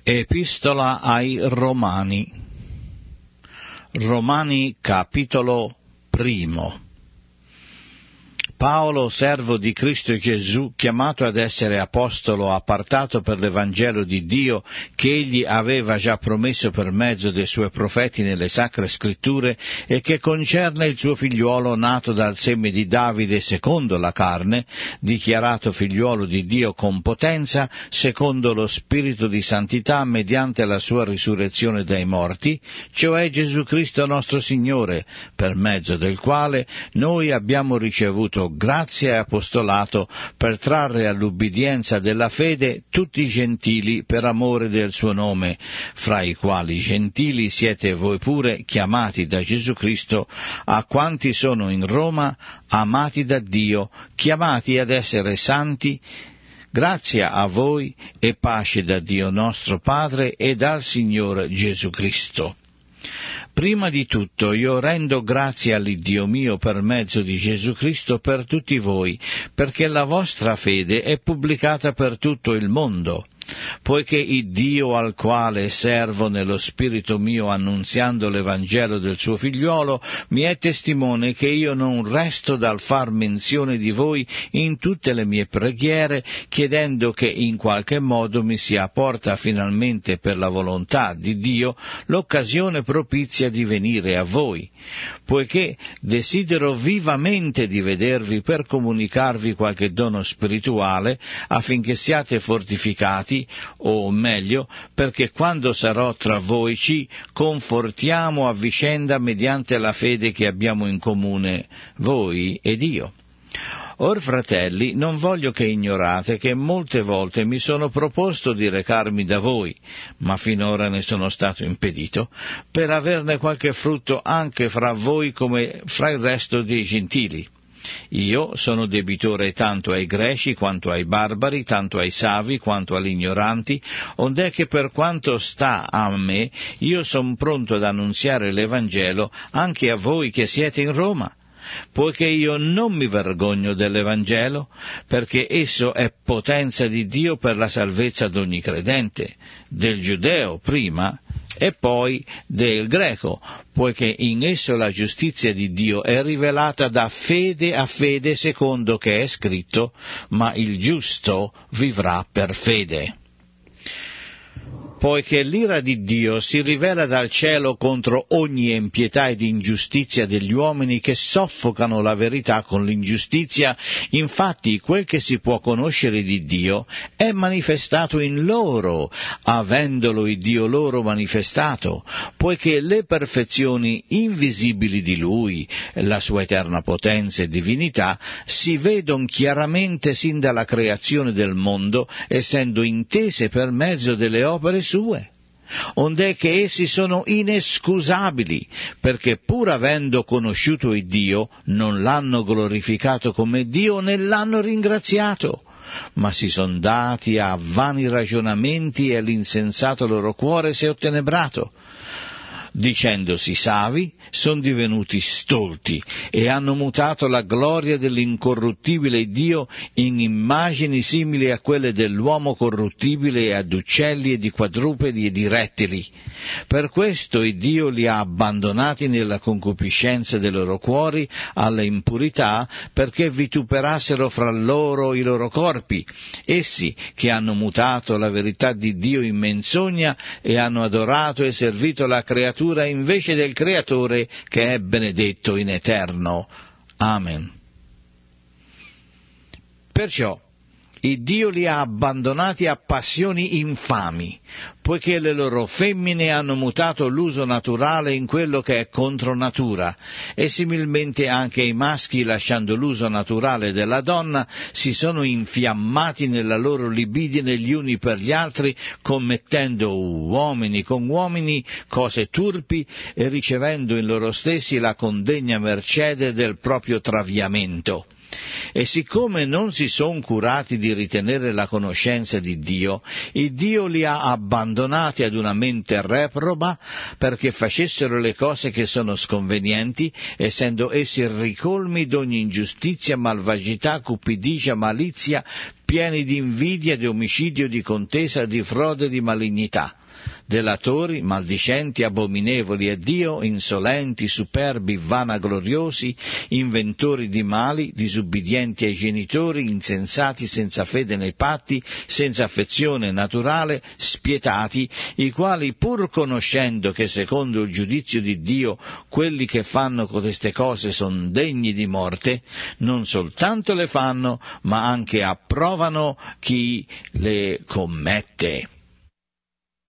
Epistola ai Romani. Romani capitolo 1. Paolo, servo di Cristo Gesù, chiamato ad essere apostolo, appartato per l'Evangelo di Dio, che egli aveva già promesso per mezzo dei suoi profeti nelle sacre scritture, e che concerne il suo figliuolo nato dal seme di Davide secondo la carne, dichiarato figliuolo di Dio con potenza, secondo lo Spirito di santità, mediante la sua risurrezione dai morti, cioè Gesù Cristo nostro Signore, per mezzo del quale noi abbiamo ricevuto grazia e apostolato per trarre all'ubbidienza della fede tutti i gentili per amore del suo nome, fra i quali gentili siete voi pure, chiamati da Gesù Cristo, a quanti sono in Roma, amati da Dio, chiamati ad essere santi. Grazia a voi e pace da Dio nostro Padre e dal Signore Gesù Cristo. Prima di tutto io rendo grazie all'Iddio mio per mezzo di Gesù Cristo per tutti voi, perché la vostra fede è pubblicata per tutto il mondo. Poiché il Dio al quale servo nello spirito mio annunziando l'Evangelo del suo figliuolo mi è testimone che io non resto dal far menzione di voi in tutte le mie preghiere, chiedendo che in qualche modo mi sia porta finalmente per la volontà di Dio l'occasione propizia di venire a voi, poiché desidero vivamente di vedervi per comunicarvi qualche dono spirituale affinché siate fortificati, o meglio, perché quando sarò tra voi ci confortiamo a vicenda mediante la fede che abbiamo in comune, voi ed io. Or, fratelli, non voglio che ignorate che molte volte mi sono proposto di recarmi da voi, ma finora ne sono stato impedito, per averne qualche frutto anche fra voi come fra il resto dei gentili. Io sono debitore tanto ai greci quanto ai barbari, tanto ai savi quanto agli ignoranti, ond'è che per quanto sta a me, io son pronto ad annunziare l'Evangelo anche a voi che siete in Roma, poiché io non mi vergogno dell'Evangelo, perché esso è potenza di Dio per la salvezza d'ogni credente, del giudeo prima e poi del greco, poiché in esso la giustizia di Dio è rivelata da fede a fede, secondo che è scritto, ma il giusto vivrà per fede. Poiché l'ira di Dio si rivela dal cielo contro ogni impietà ed ingiustizia degli uomini che soffocano la verità con l'ingiustizia, infatti quel che si può conoscere di Dio è manifestato in loro, avendolo il Dio loro manifestato, poiché le perfezioni invisibili di Lui, la sua eterna potenza e divinità, si vedono chiaramente sin dalla creazione del mondo, essendo intese per mezzo delle opere sue, ond'è che essi sono inescusabili, perché pur avendo conosciuto il Dio, non l'hanno glorificato come Dio né l'hanno ringraziato, ma si son dati a vani ragionamenti e l'insensato loro cuore si è ottenebrato. Dicendosi savi, son divenuti stolti e hanno mutato la gloria dell'incorruttibile Dio in immagini simili a quelle dell'uomo corruttibile e ad uccelli e di quadrupedi e di rettili. Per questo il Dio li ha abbandonati nella concupiscenza dei loro cuori alla impurità, perché vituperassero fra loro i loro corpi, essi che hanno mutato la verità di Dio in menzogna e hanno adorato e servito la creatura invece del Creatore, che è benedetto in eterno. Amen. Perciò il Dio li ha abbandonati a passioni infami, poiché le loro femmine hanno mutato l'uso naturale in quello che è contro natura, e similmente anche i maschi, lasciando l'uso naturale della donna, si sono infiammati nella loro libidine gli uni per gli altri, commettendo uomini con uomini cose turpi e ricevendo in loro stessi la condegna mercede del proprio traviamento. E siccome non si son curati di ritenere la conoscenza di Dio, il Dio li ha abbandonati ad una mente reproba, perché facessero le cose che sono sconvenienti, essendo essi ricolmi d'ogni ingiustizia, malvagità, cupidigia, malizia, pieni di invidia, di omicidio, di contesa, di frode, di malignità, delatori, maldicenti, abominevoli a Dio, insolenti, superbi, vanagloriosi, inventori di mali, disubbidienti ai genitori, insensati, senza fede nei patti, senza affezione naturale, spietati, i quali, pur conoscendo che secondo il giudizio di Dio quelli che fanno codeste cose sono degni di morte, non soltanto le fanno, ma anche approvano chi le commette.